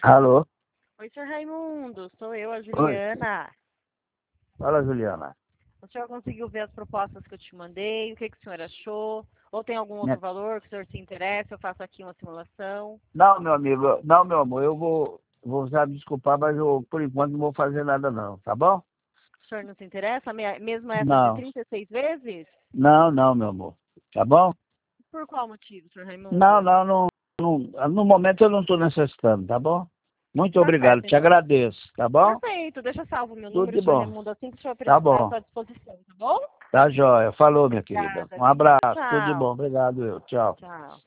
Alô? Oi, senhor Raimundo, sou eu, a Oi. Juliana. Fala, Juliana. O senhor conseguiu ver as propostas que eu te mandei? O que, que o senhor achou? Ou tem algum outro Minha- valor que o senhor se interessa? Eu faço aqui uma simulação. Não, meu amigo, não, meu amor, eu vou já me desculpar, mas eu, por enquanto, não vou fazer nada não, tá bom? O senhor não se interessa? Mesmo essas de Não, 36 vezes? não, meu amor, tá bom? Por qual motivo, senhor Não, Raimundo? não, no momento eu não estou necessitando, tá bom? Muito Tá obrigado, certo, te então. agradeço, tá bom? Perfeito, deixa salvo o meu Tudo número, de senhor bom, Raimundo, assim que o senhor tá precisar, bom, estou à disposição, tá bom? tá jóia. Falou, minha querida. Obrigada, Um viu? abraço, tudo de bom, Tchau. obrigado, tchau. Tchau.